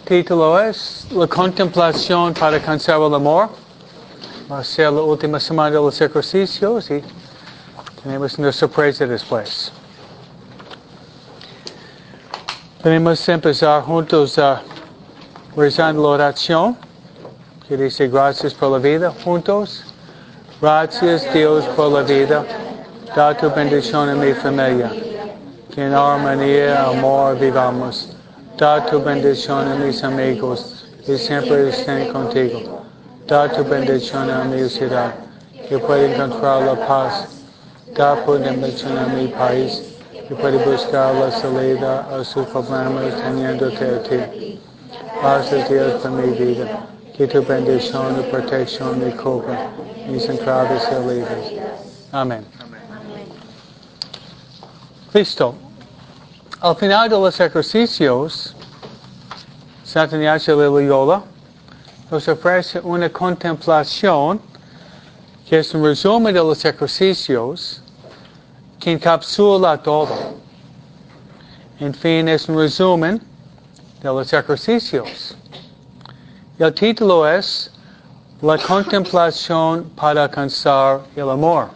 Título es La contemplación para alcanzar el amor. Va a ser la última semana de los ejercicios y tenemos una sorpresa después. Podemos empezar juntos rezando la oración que dice gracias por la vida. Juntos. Gracias Dios por la vida. Da tu bendición a mi familia. Que en armonía y amor vivamos. Da tu bendición a mis amigos que siempre estén contigo. Da tu bendición a mi ciudad que pueda encontrar la paz. Da tu bendición a mi país que pueda buscar la salida a sus problemas teniéndote a ti. Gracias Dios por mi vida. Que tu bendición y protección me cubra mis entradas y salidas. Amén. Listo. Al final de los ejercicios, Santa Ignacio de Loyola nos ofrece una contemplación que es un resumen de los ejercicios que encapsula todo. En fin, es un resumen de los ejercicios. Y el título es La contemplación para alcanzar el amor.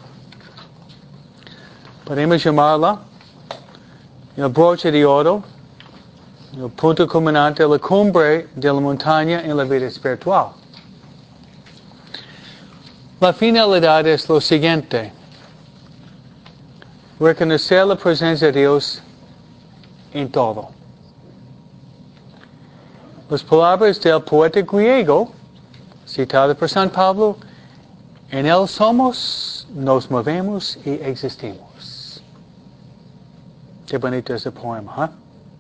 Podemos llamarla el broche de oro, el punto culminante, la cumbre de la montaña en la vida espiritual. La finalidad es lo siguiente: reconocer la presencia de Dios en todo. Las palabras del poeta griego, citado por San Pablo, en Él somos, nos movemos y existimos. Qué bonito ese poema,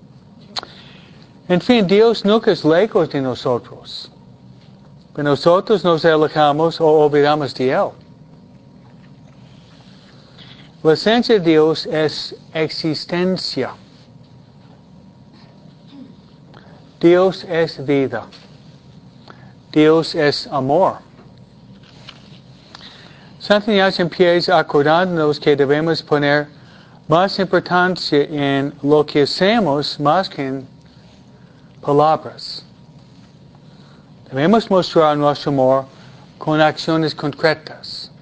En fin, Dios nunca es lejos de nosotros. Pero nosotros nos alejamos o olvidamos de Él. La esencia de Dios es existencia. Dios es vida. Dios es amor. Santa Ignacio empieza acordándonos que debemos poner más importancia en lo que hacemos más que en palabras. Debemos mostrar nuestro amor con acciones concretas.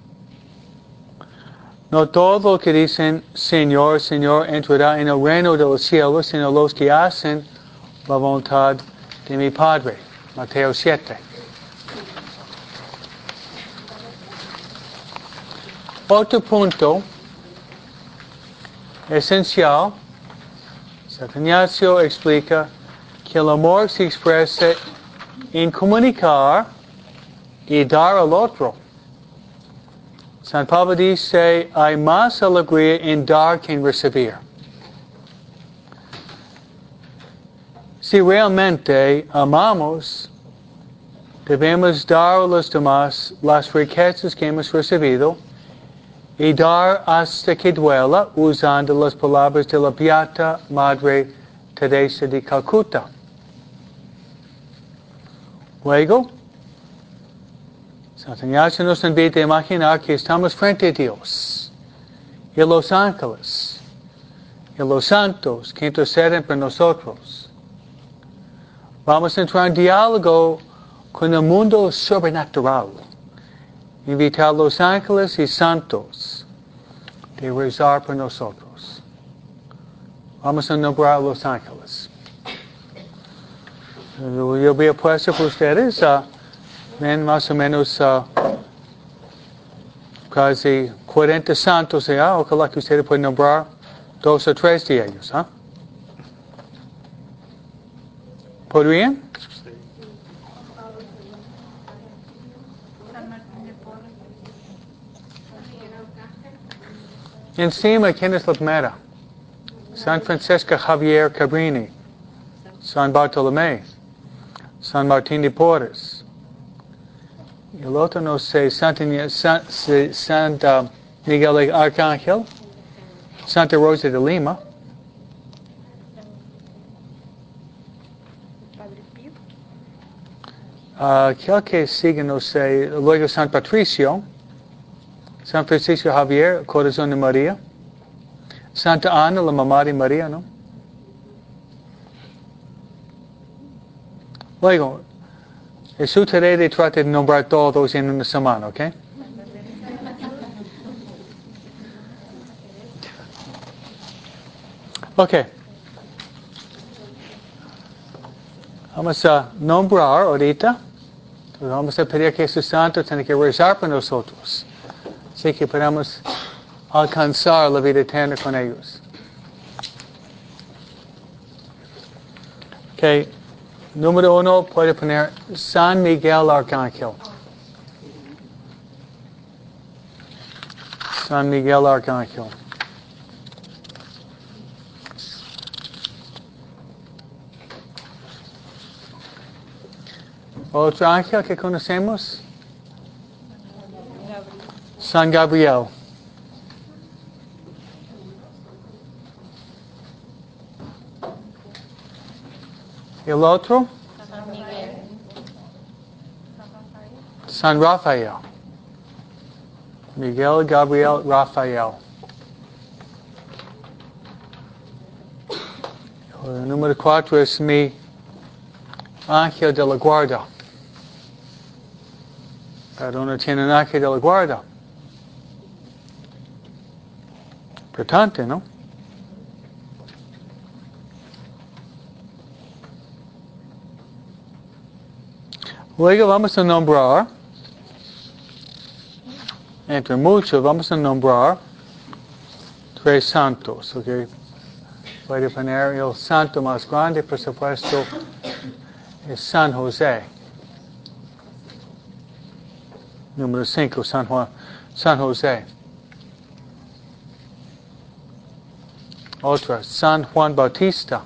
No todo lo que dicen Señor, Señor entrará en el reino de los cielos, sino los que hacen la voluntad de mi Padre. Mateo 7. Otro punto esencial, San Ignacio explica que el amor se expresa en comunicar y dar al otro. San Pablo dice, hay más alegría en dar que en recibir. Si realmente amamos, debemos dar a los demás las riquezas que hemos recibido y dar hasta que duela, usando las palabras de la Beata Madre Teresa de Calcuta. Luego, Santa Ignacio nos invita a imaginar que estamos frente a Dios y a los ángeles y a los santos que interceden por nosotros. Vamos a entrar en diálogo con el mundo sobrenatural. Invitar a los ángeles y santos de rezar por nosotros. Vamos a nombrar a los ángeles. Yo voy a puesto por ustedes. Ven más o menos casi 40 santos allá. Ojalá que ustedes puedan nombrar 2 o 3 de ellos. ¿Podrían? Encima, ¿quién es la primera? San Francisco Javier Cabrini, San Bartolomé, San Martín de Porres. Y el otro no sé, Santa Miguel Arcángel, Santa Rosa de Lima. Aquel que sigue, no sé, luego San Patricio, San Francisco Javier, Corazón de María, Santa Ana, la mamá de María, ¿no? Luego, es su tarea de tratar de nombrar todos en una semana, ¿ok? Ok. Vamos a nombrar ahorita. Entonces vamos a pedir que ese santo tiene que rezar por nosotros. Así que podamos alcanzar la vida eterna con ellos. Ok. Número 1, puede poner San Miguel Arcángel. San Miguel Arcángel. Otro ángel que conocemos. San Gabriel. El otro. San Miguel. San Rafael. Miguel, Gabriel, Rafael. El número 4 es mi ángel de la guarda. Cada uno tiene un ángel de la guarda. Importante, ¿no? Luego vamos a nombrar, entre muchos, vamos a nombrar 3 santos, ¿ok? Voy a poner el santo más grande, por supuesto, es San José. Número 5, San José. Otra, San Juan Bautista.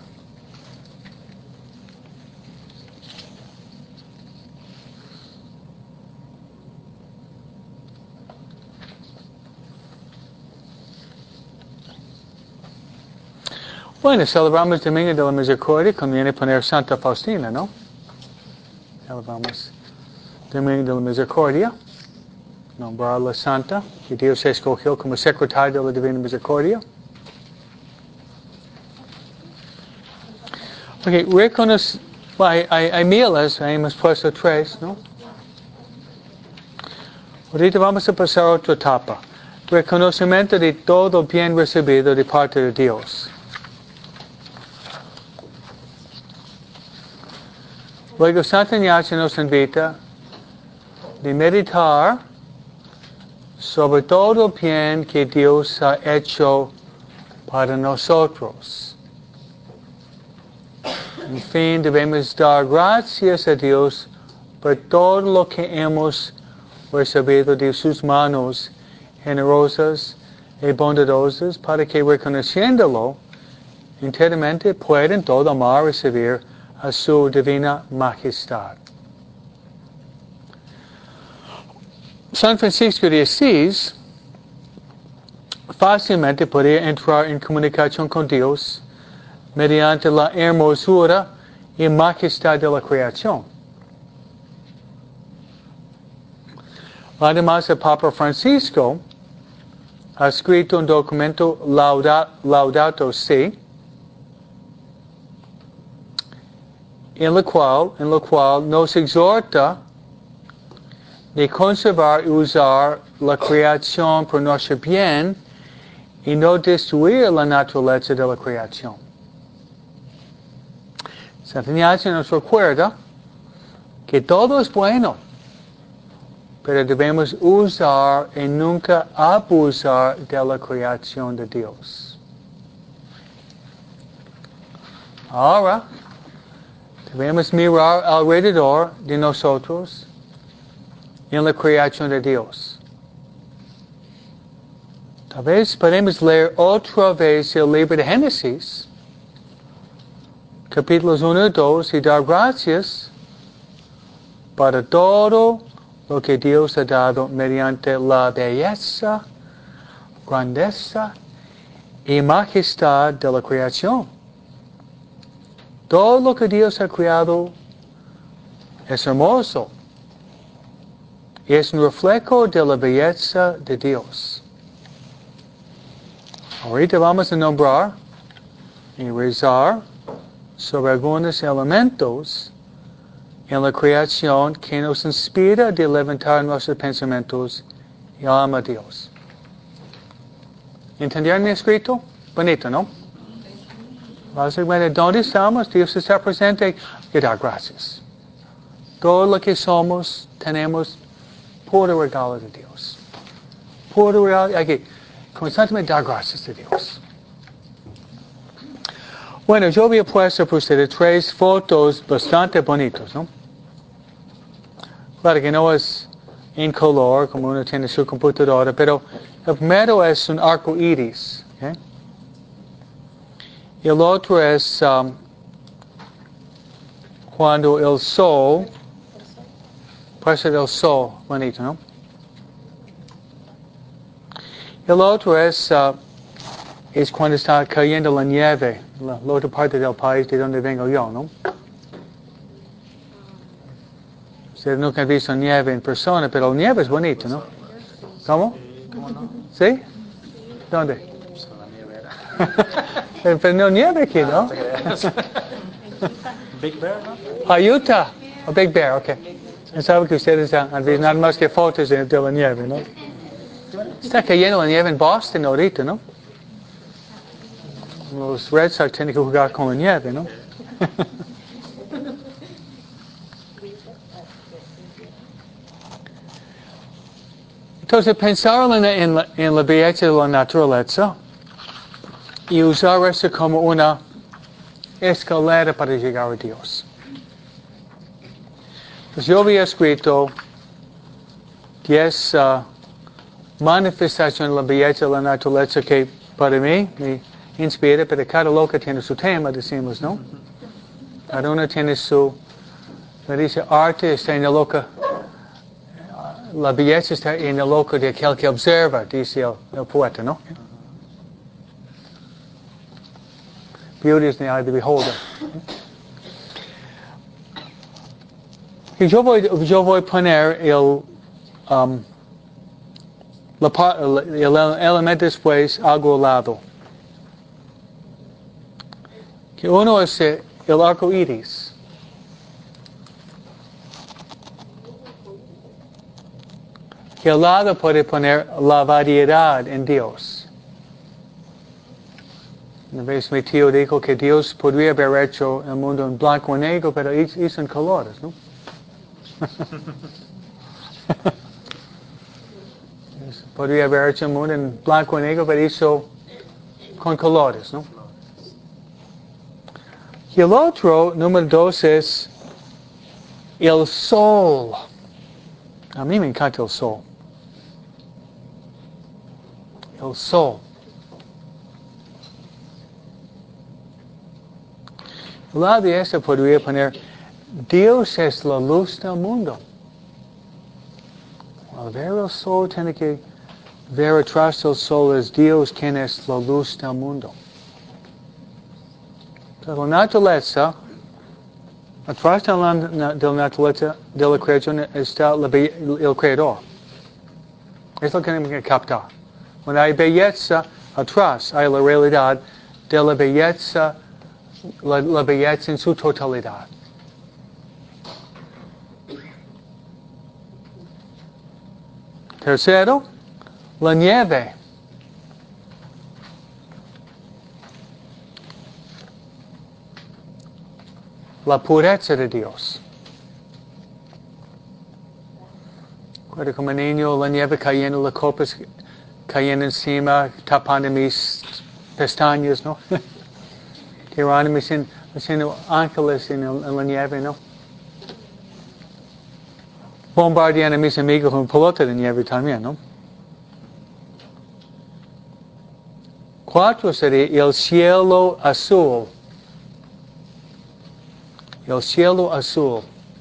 Bueno, celebramos Domingo de la Misericordia, conviene poner Santa Faustina, ¿no? Celebramos Domingo de la Misericordia, nombrarla Santa, que Dios escogió como secretario de la Divina Misericordia. Ok, reconoce, bueno, hay miles, hemos puesto 3, ¿no? Ahorita vamos a pasar a otra etapa. Reconocimiento de todo bien recibido de parte de Dios. Luego Santa Ignacia nos invita de meditar sobre todo el bien que Dios ha hecho para nosotros. En fin, debemos dar gracias a Dios por todo lo que hemos recibido de sus manos generosas y bondadosas, para que reconociéndolo enteramente puedan todo amar y servir a su divina majestad. San Francisco de Asís fácilmente podía entrar en comunicación con Dios mediante la hermosura y majestad de la creación. Además, el Papa Francisco ha escrito un documento Laudato Si, en lo cual nos exhorta de conservar y usar la creación por nuestro bien y no destruir la naturaleza de la creación. Santa Ignacia nos recuerda que todo es bueno, pero debemos usar y nunca abusar de la creación de Dios. Ahora, debemos mirar alrededor de nosotros en la creación de Dios. Tal vez podemos leer otra vez el libro de Génesis, capítulos 1 y 2, y dar gracias para todo lo que Dios ha dado mediante la belleza, grandeza y majestad de la creación. Todo lo que Dios ha creado es hermoso y es un reflejo de la belleza de Dios. Ahorita vamos a nombrar y rezar sobre algunos elementos en la creación que nos inspira de levantar nuestros pensamientos y alma a Dios. ¿Entendieron mi escrito? Bonito, ¿no? Básicamente, ¿dónde estamos? Dios está presente y dar gracias. Todo lo que somos, tenemos puro regalo de Dios. Puro regalo, hay que constantemente dar gracias a Dios. Bueno, yo había puesto para ustedes 3 fotos bastante bonitos, ¿no? Claro que no es en color, como uno tiene su computadora, pero el primero es un arco iris. ¿Okay? Y el otro es cuando el sol, parece el sol, bonito, ¿no? El otro es cuando está cayendo la nieve, la otra parte del país de donde vengo yo, ¿no? Ustedes nunca han visto nieve en persona, pero la nieve es bonita, ¿no? ¿Cómo? ¿Sí? ¿Dónde? Pero no nieve aquí, ¿no? Big Bear, ¿no? Utah. Oh, Big Bear, ok. Sabe que ustedes han visto nada más que fotos de la nieve, ¿no? Está cayendo la nieve en Boston ahorita, ¿no? Los Red Sox tienen que jugar con la nieve, ¿no? Entonces, pensar en la belleza de la naturaleza y usar eso como una escalera para llegar a Dios. Pues yo había escrito 10 manifestaciones de la belleza de la naturaleza que para mí me inspira, pero cada loca tiene su tema, decimos, ¿no? Cada uno tiene su, me dice, arte está en el loca, la belleza está en el loco de aquel que observa, dice el poeta, ¿no? Beauty is in the eye of the beholder. Y yo voy a poner el elemento después algo al lado. Que uno es el arco iris. Que al lado puede poner la variedad en Dios. Una vez mi tío dijo que Dios podría haber hecho el mundo en blanco y negro, pero hizo en colores, ¿no? Podría haber hecho el mundo en blanco y negro, pero hizo con colores, ¿no? Y el otro, número 2, es el sol. A mí me encanta el sol. El sol. Al lado de eso podría poner, Dios es la luz del mundo. Al ver el sol, tiene que ver atrás del sol es Dios quien es la luz del mundo. Entonces, la naturaleza, atrás de la naturaleza de la creación está el creador. Es lo que tenemos que captar. Cuando hay belleza atrás, hay la realidad de la belleza en su totalidad. Tercero, la nieve. La pureza de Dios. Recuerdo como niño, la nieve cayendo, las copas cayendo encima, tapando mis pestañas, ¿no? Tirándome haciendo ángeles en la nieve, ¿no? Bombardeando a mis amigos con pelota de nieve también, ¿no? 4 sería el cielo azul. El cielo azul.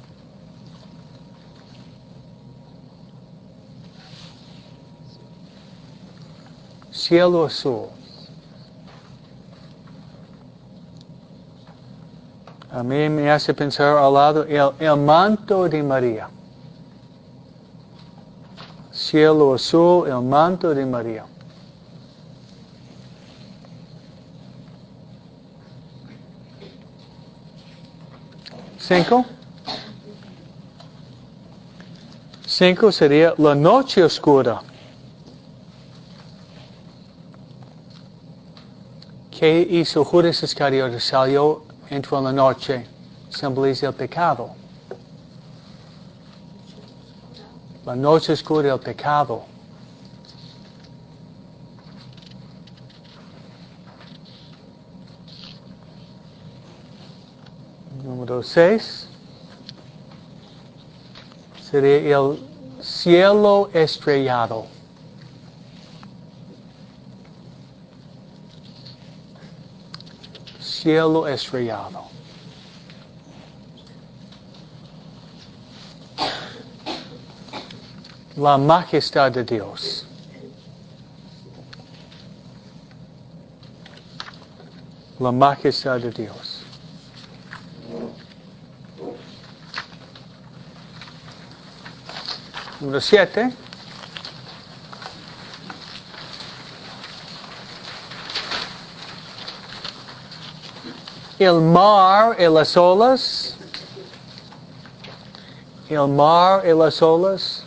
Cielo azul. A mí me hace pensar al lado el manto de María. Cielo azul, el manto de María. Cinco, 5 sería la noche oscura. ¿Qué hizo Judas Iscariote? Salió, entró en la noche. Simboliza el pecado. La noche oscura del pecado. Número 6 sería el cielo estrellado. Cielo estrellado. La majestad de Dios. La majestad de Dios. Número 7. El mar y las olas. El mar y las olas.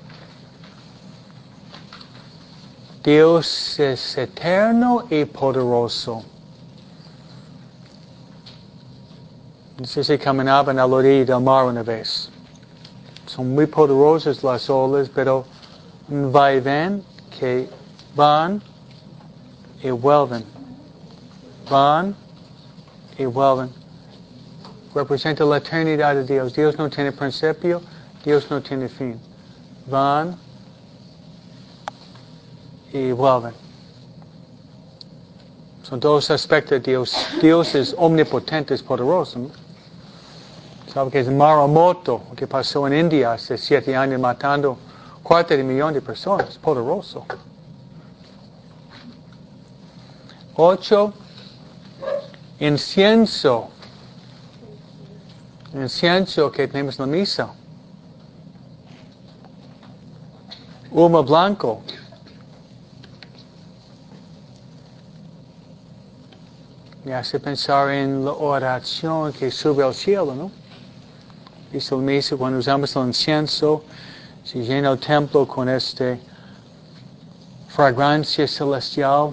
Dios es eterno y poderoso. Dice que caminaban a la orilla del mar una vez. Son muy poderosas las olas, pero va y ven que van y vuelven. Van y vuelven. Representa la eternidad de Dios. Dios no tiene principio, Dios no tiene fin. Van y vuelven. Son dos aspectos de Dios. Dios es omnipotente, es poderoso, ¿no? ¿Sabe que es Maramoto, que pasó en India hace 7 años matando 250,000 de personas? Poderoso. 8. Incienso. Incienso que tenemos en la misa. Humo blanco. Me hace pensar en la oración que sube al cielo, ¿no? Dice el misa, cuando usamos el incienso, se llena el templo con fragancia celestial.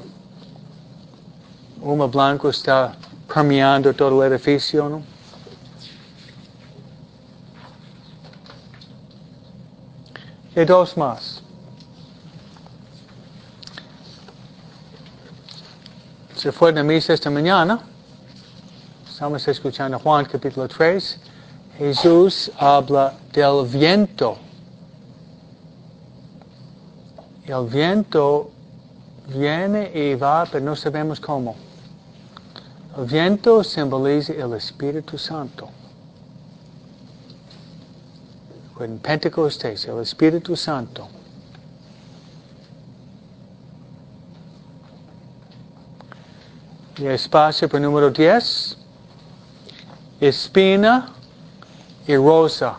Humo blanco está permeando todo el edificio, ¿no? Y 2 más. Se fue de misa esta mañana. Estamos escuchando Juan capítulo 3. Jesús habla del viento. El viento viene y va, pero no sabemos cómo. El viento simboliza el Espíritu Santo. En Pentecostés, el Espíritu Santo. Y espacio para número 10. Espina y rosa.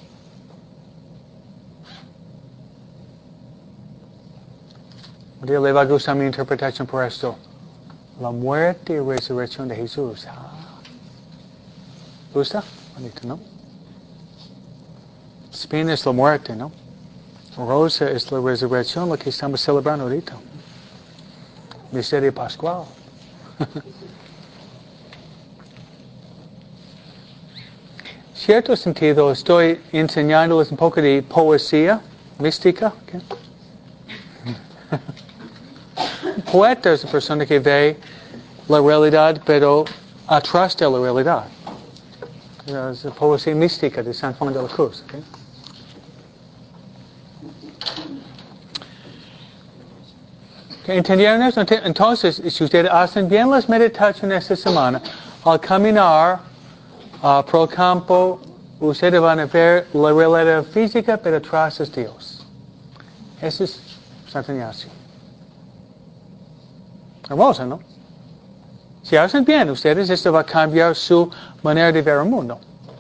¿A le va a gustar mi interpretación por esto? La muerte y resurrección de Jesús. ¿Gusta? Bonito, ¿no? Espina es la muerte, ¿no? Rosa es la resurrección, lo que estamos celebrando ahorita. Misterio pascual. Cierto sentido, estoy enseñándoles un poco de poesía mística. ¿Okay? Un poeta es una persona que ve la realidad, pero atrás de la realidad. Es la poesía mística de San Juan de la Cruz. ¿Okay? ¿Entendieron eso? Entonces, si ustedes hacen bien las meditaciones esta semana, al caminar por el campo, ustedes van a ver la realidad física, pero atrás es Dios. Eso es Santo Ignacio. Hermoso, ¿no? Si hacen bien ustedes, esto va a cambiar su manera de ver el mundo.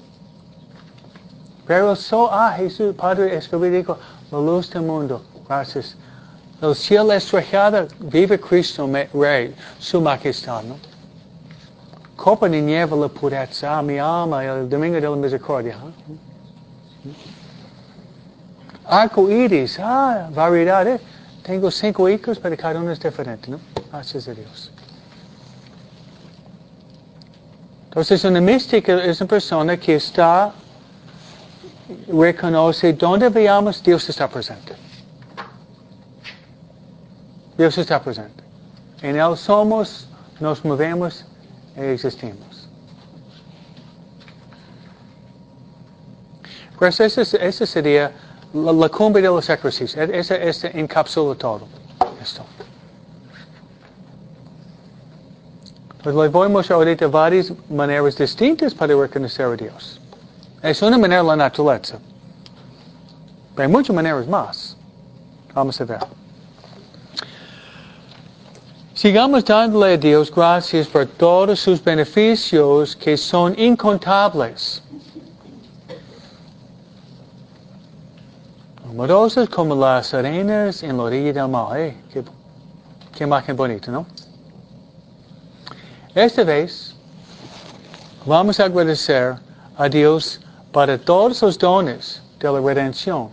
Pero Jesús, Padre escribió, dijo, la luz del mundo. Gracias. El cielo estrellado, vive Cristo Rey, su majestad, ¿no? Copa de nieve la pureza, mi alma, el domingo de la misericordia. ¿Eh? Arco iris, variedad, ¿eh? Tengo 5 hijos, pero cada uno es diferente, ¿no? Gracias a Dios. Entonces, una mística es una persona que reconoce donde veamos, Dios está presente. Dios está presente. En Él somos, nos movemos e existimos. Pues esa sería la cumbre de los ejercicios. Esa encapsula todo esto. Pues les voy a mostrar ahorita varias maneras distintas para reconocer a Dios. Es una manera de la naturaleza. Pero hay muchas maneras más. Vamos a ver. Sigamos dándole a Dios gracias por todos sus beneficios que son incontables. Numerosas como las arenas en la orilla del mar. Qué imagen bonita, ¿no? Esta vez vamos a agradecer a Dios para todos los dones de la redención.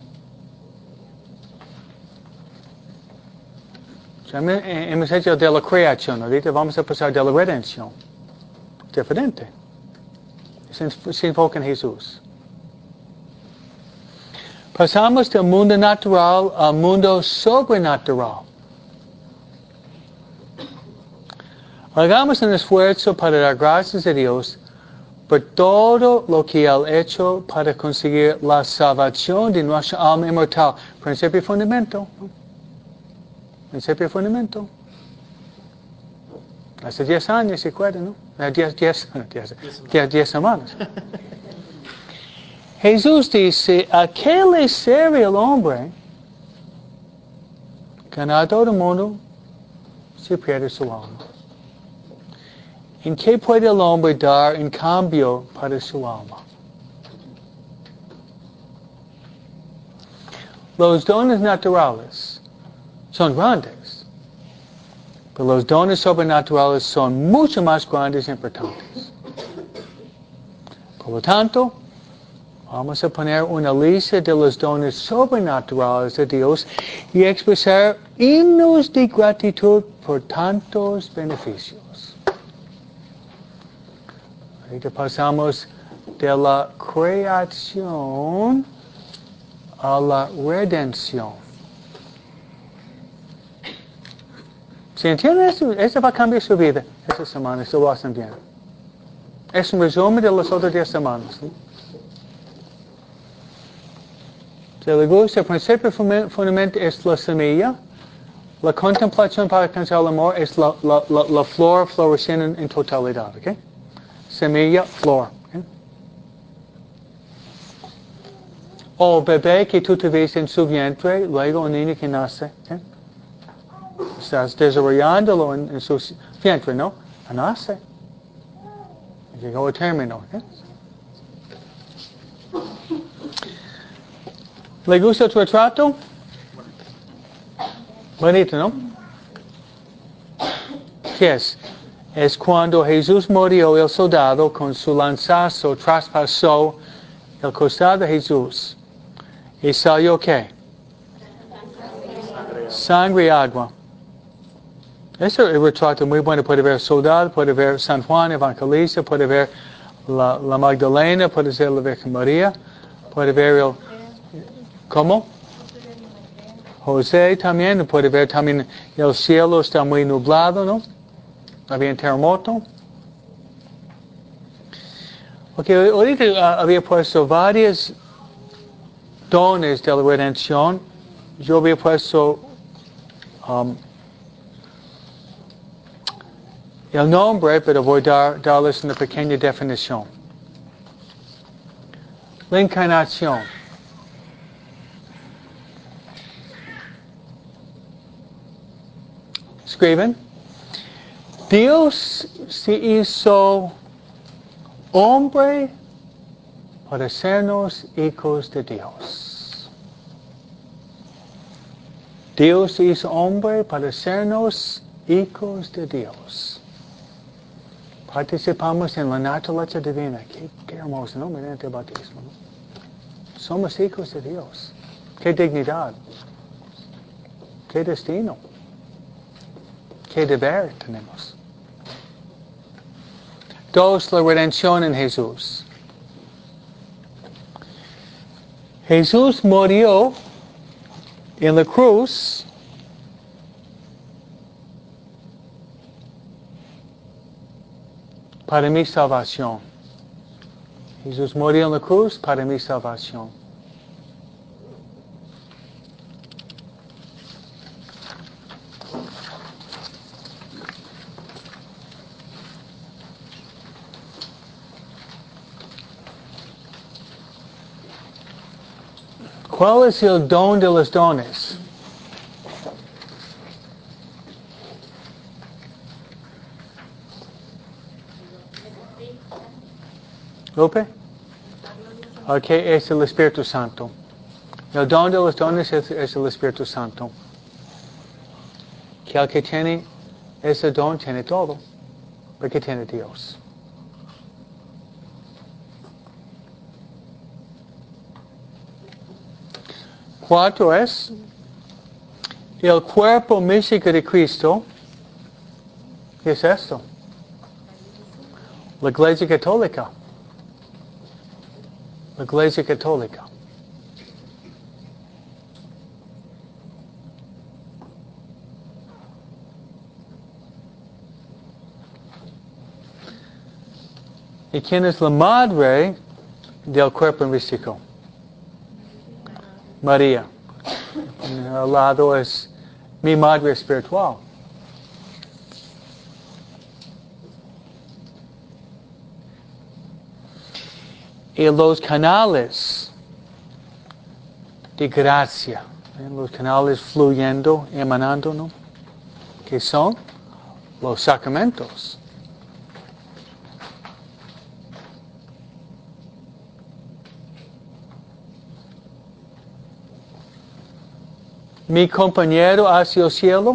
Ya hemos hecho de la creación, ahorita vamos a pasar de la redención. Diferente. Se enfoca en Jesús. Pasamos del mundo natural al mundo sobrenatural. Hagamos un esfuerzo para dar gracias a Dios por todo lo que Él ha hecho para conseguir la salvación de nuestra alma inmortal. Principio y fundamento. Principio y fundamento. Hace 10 años, ¿se acuerdan, no? 10 semanas. Jesús dice, ¿a qué le sirve el hombre ganar todo el mundo si pierde su alma? ¿En qué puede el hombre dar en cambio para su alma? Los dones naturales son grandes, pero los dones sobrenaturales son mucho más grandes e importantes. Por lo tanto, vamos a poner una lista de los dones sobrenaturales de Dios y expresar himnos de gratitud por tantos beneficios. Ahorita pasamos de la creación a la redención. ¿Se entiende esto? Esto va a cambiar su vida esta semana, esto lo hacen bien. Es un resumen de las otras 10 semanas. ¿Sí? Si le gusta, el principio fundamental es la semilla. La contemplación para alcanzar el amor es la flor floreciendo en totalidad. ¿Okay? Semilla, flor. ¿Okay? O bebé que tú tuviste en su vientre, luego un niño que nace. ¿Okay? Estás desarrollándolo en su vientre, ¿no? Nace. Llegó a término. ¿Okay? ¿Le gusta el retrato? Bonito, ¿no? ¿Qué es? Es cuando Jesús murió, el soldado con su lanzazo traspasó el costado de Jesús. ¿Y salió qué? Sangre y agua. Ese es el retrato muy bueno. Puede ver soldado, puede ver San Juan Evangelista, puede ver la Magdalena, puede ver la Virgen María, puede ver el... ¿Cómo? José también, puede ver también el cielo está muy nublado, ¿no? Había un terremoto. Ok, ahorita había puesto varios dones de la redención. Yo había puesto el nombre, pero voy a darles una pequeña definición. La encarnación. Escriben. Dios se hizo hombre para sernos hijos de Dios. Dios se hizo hombre para sernos hijos de Dios. Participamos en la naturaleza divina. Qué hermoso, ¿no? Mediante el bautismo, ¿no? Somos hijos de Dios. qué dignidad, qué destino, qué deber tenemos. 2, la redención en Jesús. Jesús murió en la cruz para mi salvación. Jesús murió en la cruz para mi salvación. ¿Cuál es el don de los dones? ¿Lupe? Ok, es el Espíritu Santo. El don de los dones es el Espíritu Santo. Que el que tiene ese don tiene todo, porque tiene Dios. Cuatro es el cuerpo místico de Cristo. ¿Qué es esto? La Iglesia Católica. La Iglesia Católica. ¿Y quién es la madre del cuerpo místico? María. Al lado es mi madre espiritual. Y los canales de gracia, los canales fluyendo, emanando, ¿no? Que son los sacramentos. Mi compañero hacia el cielo.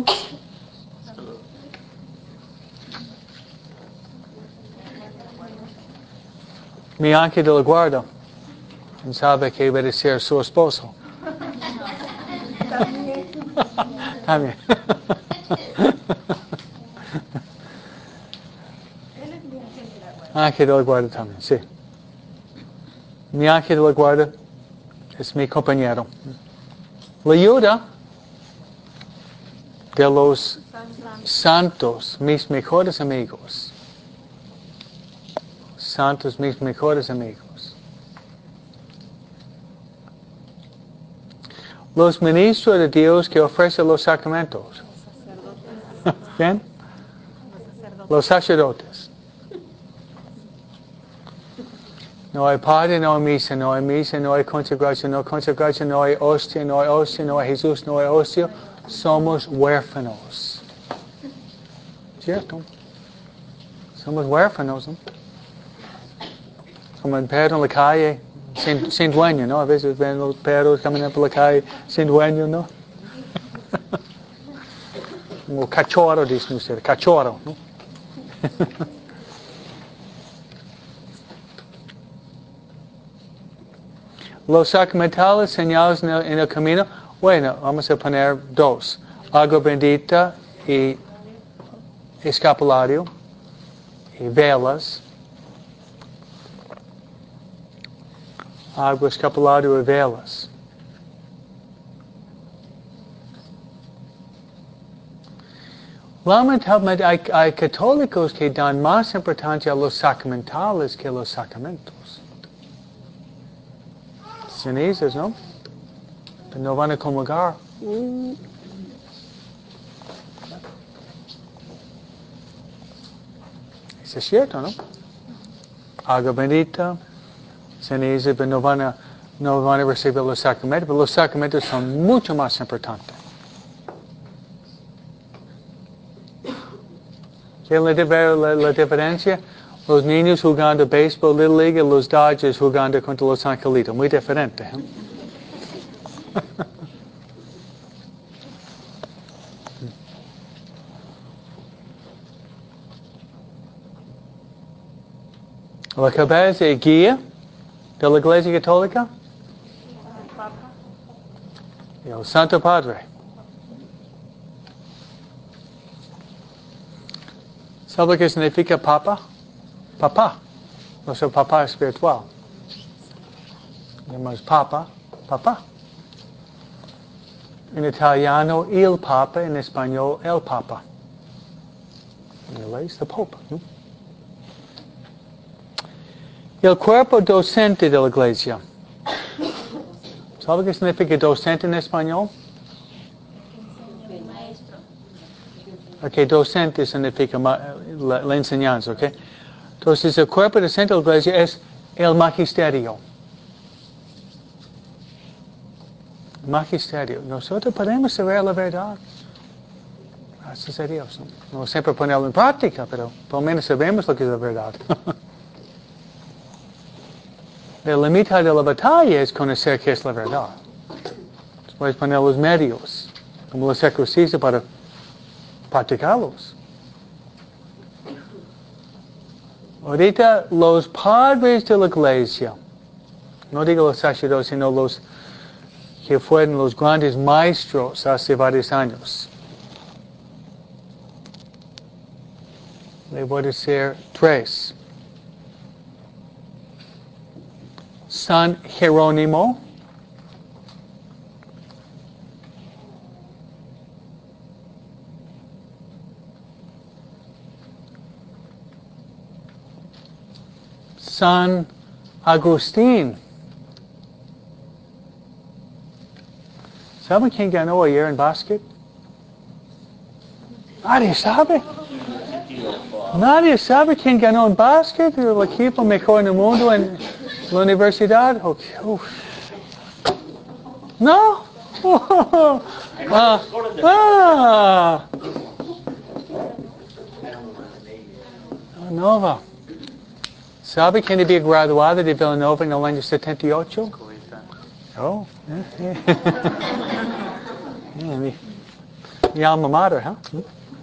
Mi ángel de la guarda. ¿Quién sabe que debe ser su esposo? También. Ángel de la guarda también, sí. Mi ángel de la guarda es mi compañero. La ayuda de los santos, mis mejores amigos. Santos, mis mejores amigos. Los ministros de Dios que ofrecen los sacramentos. ¿Quién? Los sacerdotes. No hay padre, no hay misa, no hay misa, no hay consagración, no hay hostia, no hay hostia, no hay Jesús, no hay hostia. Somos huérfanos. ¿Cierto? Somos huérfanos, ¿no? Como el perro en la calle, sin dueño, ¿no? A veces ven los perros caminando por la calle sin dueño, ¿no? Como cachorro, dicen ustedes, cachorro, ¿no? Los sacramentales señales en el camino, bueno, vamos a poner 2. Agua bendita y escapulario y velas. Agua, escapulario y velas. Lamentablemente hay católicos que dan más importancia a los sacramentales que a los sacramentos. Cenizas, ¿no? No van a comulgar. Eso es cierto, ¿no? Agua bendita, cenizas, pero no van a recibir los sacramentos, pero los sacramentos son mucho más importantes. ¿Quieren la diferencia? Los niños jugando béisbol, Little League, y los Dodgers jugando contra los Angelitos. Muy diferente. ¿Eh? La cabeza y guía de la Iglesia Católica. Y el Santo Padre. ¿Sabe qué significa papa? Papá. Nuestro papá espiritual. Llamamos papa, papá. En italiano, il papa. En español, el papa. En inglés, the pope. ¿No? El cuerpo docente de la iglesia. ¿Sabe qué significa docente en español? Ok, docente significa la enseñanza, ok. Entonces, el cuerpo docente de la iglesia es el magisterio. Magisterio. Nosotros podemos saber la verdad. Gracias a Dios. No siempre ponerlo en práctica, pero por lo menos sabemos lo que es la verdad. La mitad de la batalla es conocer qué es la verdad. Después poner los medios, como los ejercicios para practicarlos. Ahorita los padres de la iglesia, no digo los sacerdotes, sino los que fueron los grandes maestros hace varios años. Le voy a decir 3. San Jerónimo, San Agustín. ¿Saben quién ganó ayer en básquet? Nadie sabe. Nadie sabe quién ganó en básquet, el equipo mejor en el mundo en la universidad. Okay. No. Nova. ¿Sabe quién había graduado de Villanova en el año 78? Oh, mi alma mater, ¿eh?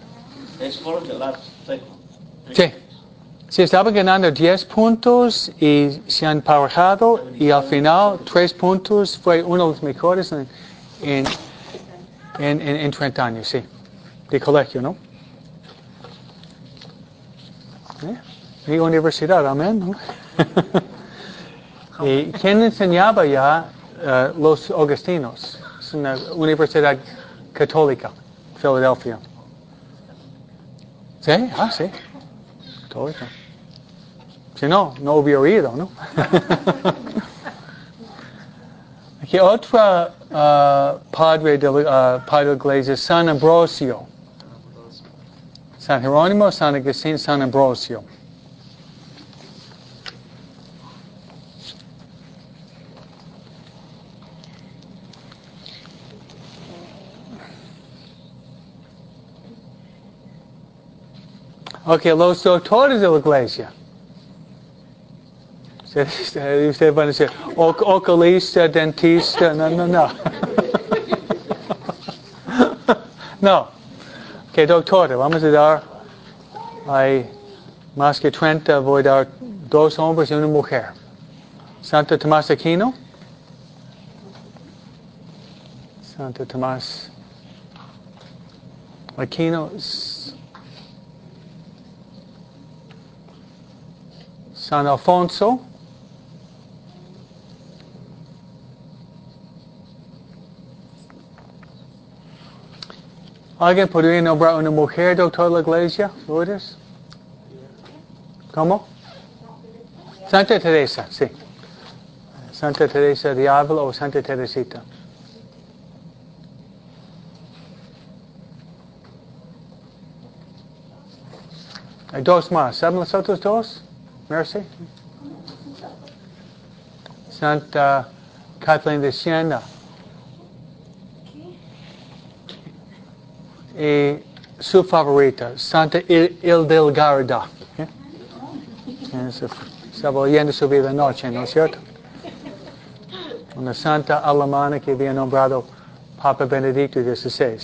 Sí. Sí, estaban ganando 10 puntos y se han parejado y al final 3 puntos fue uno de los mejores en 30 años, sí. De colegio, ¿no? Mi universidad, amén, ¿no? ¿Y quién enseñaba ya los agustinos? Es una universidad católica, Filadelfia. ¿Sí? Ah, sí. Católica. Si no, no hubiera ido, ¿no? Aquí otro padre de la iglesia, San Ambrosio. San Jerónimo, San Agustín, San Ambrosio. Ok, los doctores de la iglesia. Ustedes van a decir, oculista, dentista, no. No. Ok, doctores, vamos a dar, hay más que 30, voy a dar 2 hombres y una mujer. Santo Tomás Aquino. Santo Tomás Aquino. San Alfonso. ¿Alguien podría nombrar una mujer doctor de la iglesia, Lourdes? ¿Cómo? Santa Teresa, sí. Santa Teresa de Ávila o Santa Teresita. Hay 2 más. ¿Saben los otros 2? Mercy. Santa Kathleen de Siena. Y su favorita, Santa Hildegarda. Estaba oyendo su vida anoche, ¿no es cierto? Una santa alemana que había nombrado Papa Benedicto XVI.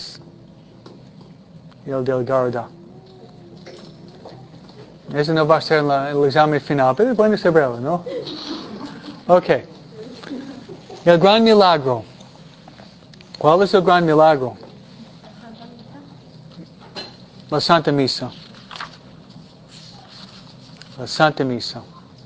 Hildegarda. Eso no va a ser el examen final, pero es bueno saberlo, ¿no? Ok. El gran milagro. ¿Cuál es el gran milagro? La Santa Misa. La Santa Misa.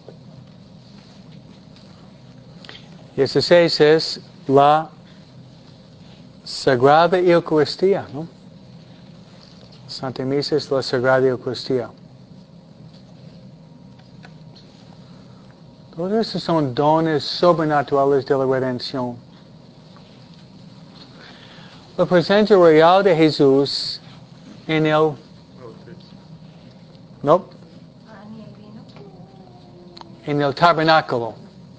Y ese 6 es la Sagrada Eucaristía, ¿no? Santa Misa es la Sagrada Eucaristía. Todos esos son dones sobrenaturales de la redención. La presencia real de Jesús en el... No. En el tabernáculo.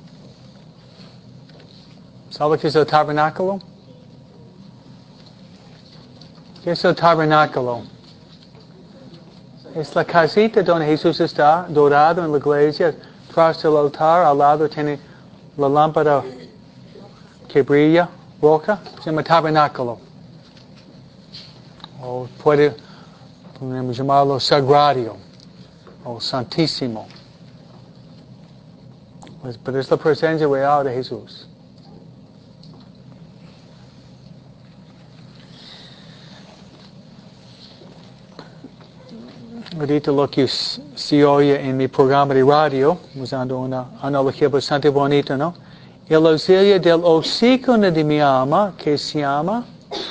¿Sabe qué es el tabernáculo? ¿Qué es el tabernáculo? Es la casita donde Jesús está, dorado en la iglesia, tras del altar, al lado tiene la lámpara que brilla, roja, se llama tabernáculo. O podemos llamarlo sagrario, o santísimo. Pero es la presencia real de Jesús. Ahorita lo que se oye en mi programa de radio, usando una analogía bastante bonita, ¿no? El auxilio del oxígeno de mi alma, que se llama,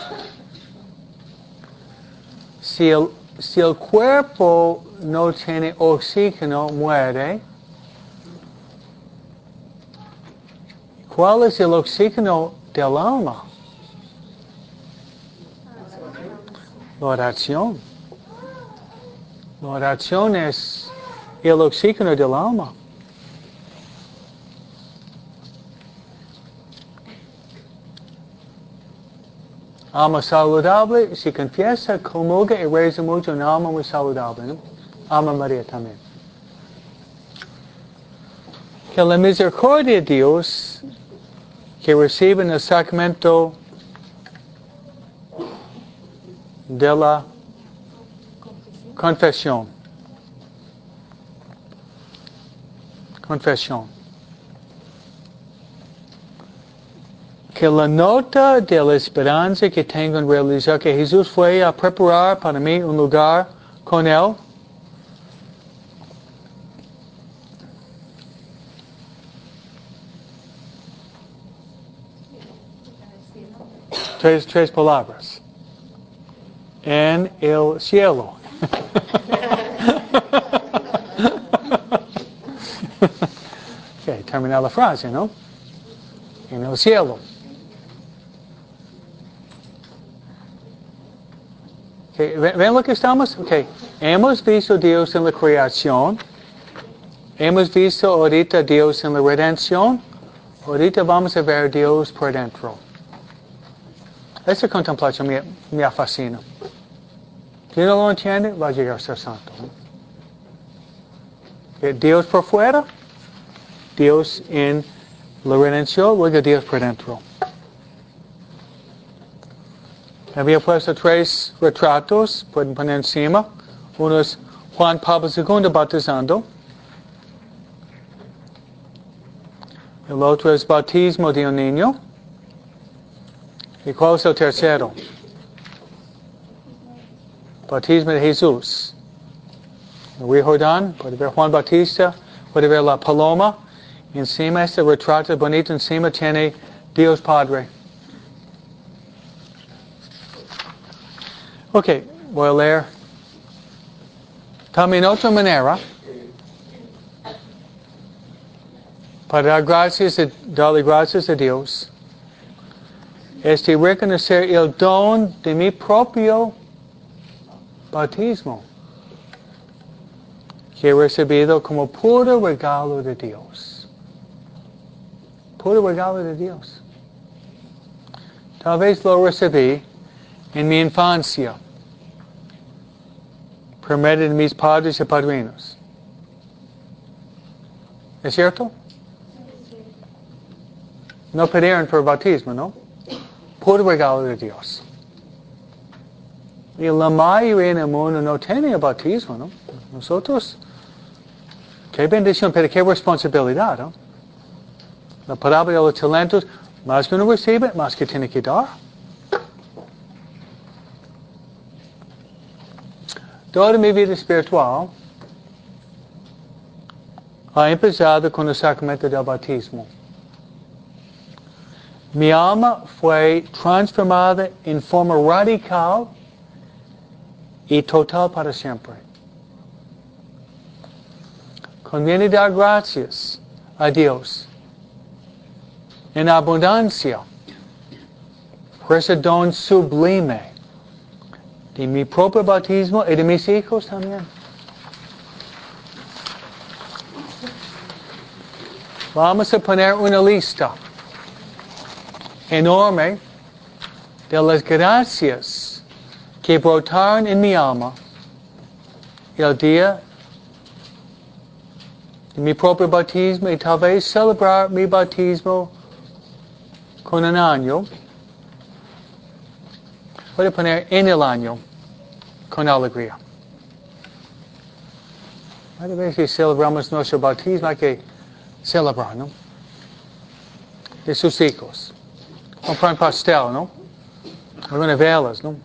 si el cuerpo no tiene oxígeno, muere. ¿Cuál es el oxígeno del alma? La oración. La oración es el oxígeno del alma. Alma saludable, si confiesa, comulga y reza mucho, un alma muy saludable, ¿no? Alma María también. Que la misericordia de Dios que reciben el sacramento de la confesión. Confesión. Que la nota de la esperanza que tengo en realizar que Jesús fue a preparar para mí un lugar con Él. Tres palabras. En el cielo. Okay, terminar la frase, ¿no? En el cielo. Okay, ¿ven lo que estamos? Okay. Hemos visto a Dios en la creación. Hemos visto ahorita a Dios en la redención. Ahorita vamos a ver a Dios por dentro. Esa contemplación me fascina. Si no lo entiende, va a llegar a ser santo. Dios por fuera, Dios en la redención, luego Dios por dentro. Había puesto 3 retratos, pueden poner encima. Uno es Juan Pablo II bautizando. El otro es bautismo de un niño. ¿Y cuál es el tercero? Bautismo de Jesús. El río Jordán, puede ver Juan Bautista, puede ver la paloma. Encima este retrato bonito, encima tiene Dios Padre. Ok, voy a leer. También otra manera para darle gracias a Dios es de reconocer el don de mi propio bautismo que he recibido como puro regalo de Dios. Puro regalo de Dios. Tal vez lo recibí en mi infancia, por medio de mis padres y padrinos. ¿Es cierto? No pidieron por bautismo, ¿no? Puro regalo de Dios. Y la mayoría en el mundo no tiene bautismo, ¿no? Nosotros, qué bendición, pero qué responsabilidad, ¿no? La palabra de los talentos, más que uno recibe, más que tiene que dar. Toda mi vida espiritual ha empezado con el sacramento del bautismo. Mi alma fue transformada en forma radical y total para siempre. Conviene dar gracias a Dios en abundancia por ese don sublime de mi propio bautismo y de mis hijos también. Vamos a poner una lista enorme de las gracias que brotaron en mi alma el día de mi propio bautismo y tal vez celebrar mi bautismo con un año. Voy a poner en el año con alegría. A veces que celebramos nuestro bautismo hay que celebrar, ¿no? De sus hijos. Comprar pastel, ¿no? Algunas velas, ¿no?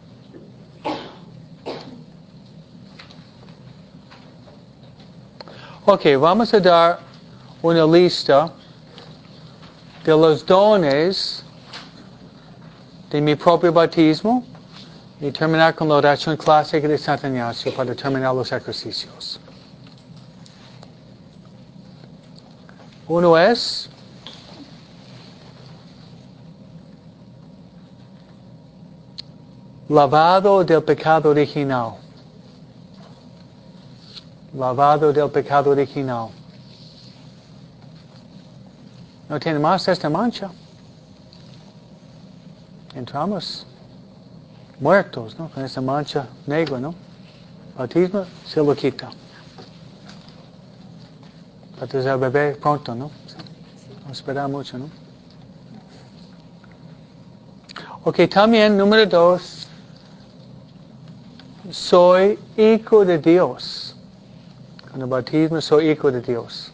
Ok, vamos a dar una lista de los dones de mi propio bautismo y terminar con la oración clásica de Santo Ignacio para terminar los ejercicios. Uno es lavado del pecado original. Lavado del pecado original. No tiene más esta mancha. Entramos muertos, ¿no? Con esta mancha negra, ¿no? Bautismo se lo quita. Para ser bebé pronto, ¿no? No esperar mucho, ¿no? Ok, también, número 2, soy hijo de Dios. Con el bautismo soy hijo de Dios.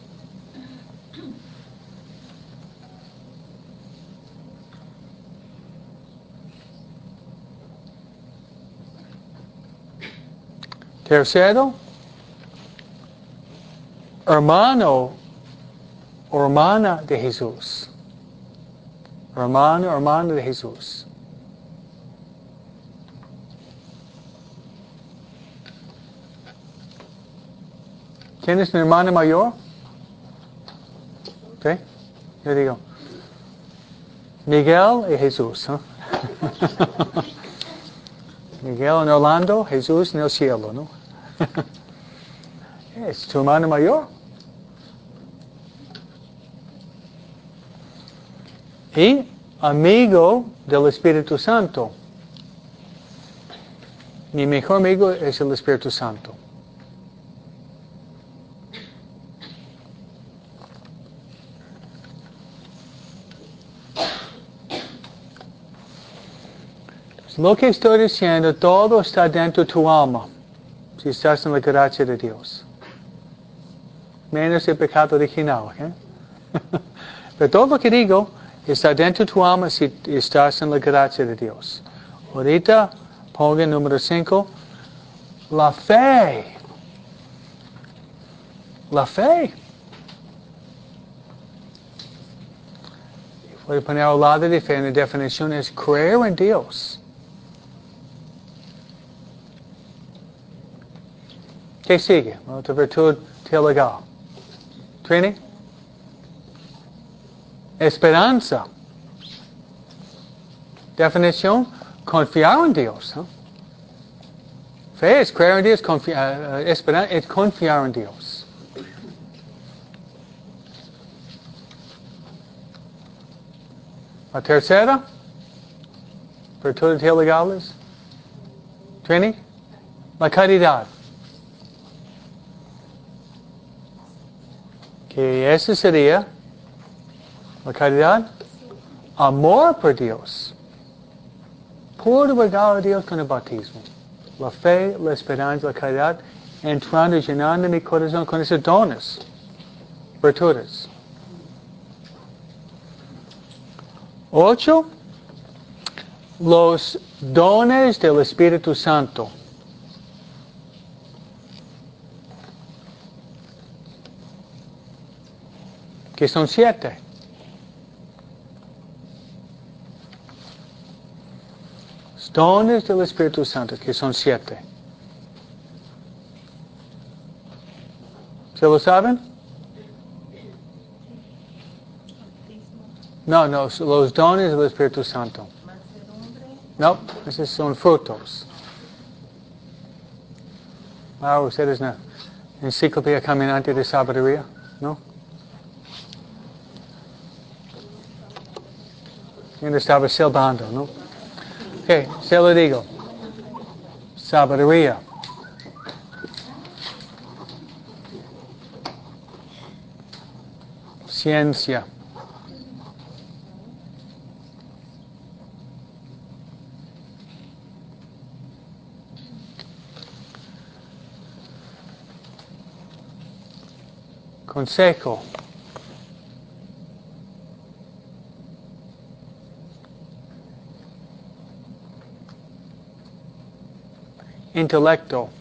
Tercero, hermano o hermana de Jesús. Hermano o hermana de Jesús. ¿Quién es mi hermano mayor? ¿Sí? Yo digo, Miguel y Jesús. ¿Eh? Miguel en Orlando, Jesús en el cielo, ¿no? Es tu hermano mayor. Y amigo del Espíritu Santo. Mi mejor amigo es el Espíritu Santo. Lo que estoy diciendo, todo está dentro de tu alma, si estás en la gracia de Dios. Menos el pecado original, ¿eh? Pero todo lo que digo está dentro de tu alma si estás en la gracia de Dios. Ahorita ponga el número 5, la fe. La fe. Voy a poner al lado de fe, una definición es creer en Dios. ¿Qué sigue? Otra virtud teologal. Trini. Esperanza. Definición, confiar en Dios. ¿No? Fe es creer en Dios, esperanza es confiar en Dios. La tercera, virtudes teologales. Trini, la caridad. Que esa sería la caridad, amor por Dios. Puro regalo de Dios con el bautismo. La fe, la esperanza, la caridad, entrando y llenando mi corazón con esos dones, virtudes. 8. Los dones del Espíritu Santo. que son 7. Dones del Espíritu Santo, que son 7. ¿Se lo saben? No, los dones del Espíritu Santo. No, esos son frutos. Ustedes no. Enciclopedia Caminante de Sabiduría, ¿no? ¿Quién estaba silbando, no? Ok, se lo digo. Sabiduría. Ciencia. Consejo. Intelecto.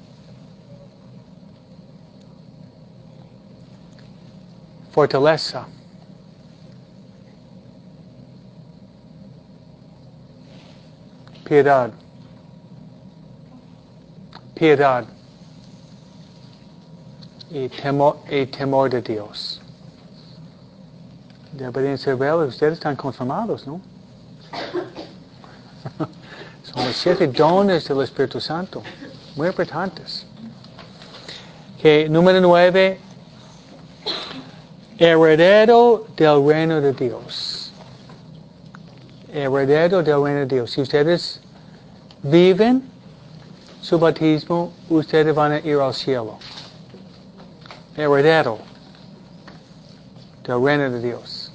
Fortaleza. Piedad. Piedad. Y temor de Dios. De obediencia rebelde, ustedes están conformados, ¿no? Son los 7 dones del Espíritu Santo. Muy importantes. Okay, número 9. Heredero del reino de Dios. Heredero del reino de Dios. Si ustedes viven su bautismo, ustedes van a ir al cielo. Heredero del reino de Dios.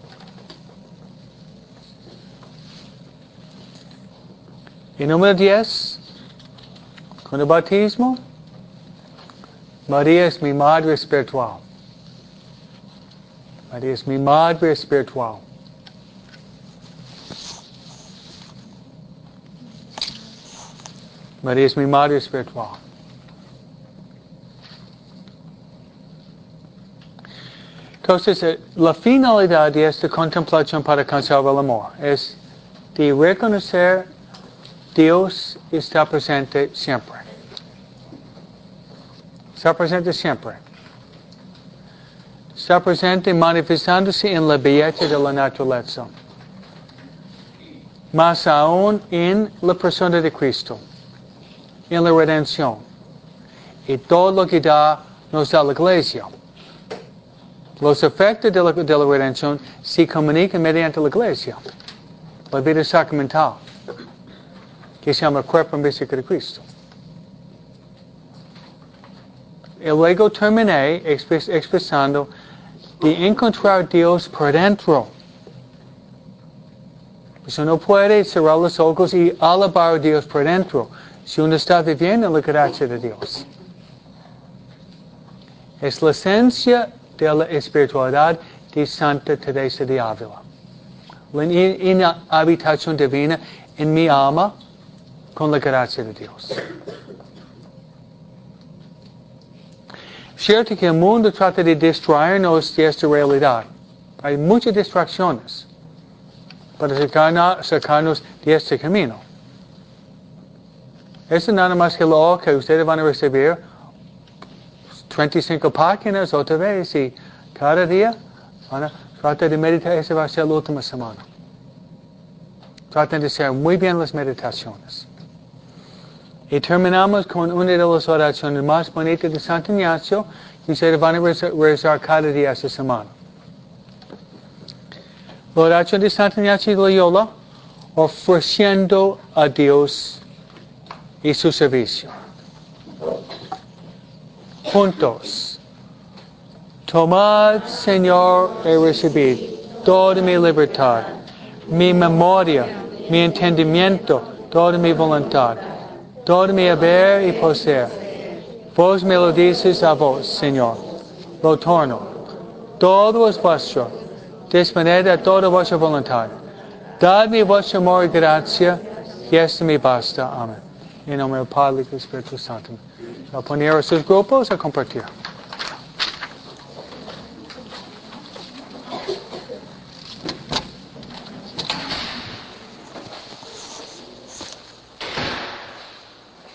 Y número 10, con el bautismo, María es mi madre espiritual. María es mi madre espiritual. María es mi madre espiritual. Entonces, la finalidad de esta contemplación para alcanzar el amor es de reconocer Dios está presente siempre. Está presente siempre. Está presente manifestándose en la belleza de la naturaleza. Más aún en la persona de Cristo. En la redención. Y todo lo que nos da la iglesia. Los efectos de la redención se comunican mediante la iglesia. La vida sacramental. Que se llama el cuerpo místico de Cristo. Y luego terminé expresando de encontrar a Dios por dentro. Pues uno puede cerrar los ojos y alabar a Dios por dentro si uno está viviendo en la gracia de Dios. Es la esencia de la espiritualidad de Santa Teresa de Ávila. La habitación divina en mi alma con la gracia de Dios. Cierto que el mundo trata de distraernos de esta realidad. Hay muchas distracciones para sacarnos de este camino. Eso nada más que lo que ustedes van a recibir 35 páginas otra vez y cada día van a tratar de meditar. Esa va a ser la última semana. Traten de hacer muy bien las meditaciones. Y terminamos con una de las oraciones más bonitas de Santo Ignacio que ustedes van a rezar cada día esta semana. La oración de Santo Ignacio de Loyola, ofreciendo a Dios y su servicio. Juntos. Tomad, Señor, y recibid toda mi libertad, mi memoria, mi entendimiento, toda mi voluntad. Todo mi haber y poseer. Vos me lo dices a vos, Señor. Lo torno. Todo es vuestro. Disponed a toda vuestra voluntad. Dadme vuestro amor y gracia, y esto me basta. Amén. En nombre del Padre y del Espíritu Santo. A poner a sus grupos a compartir.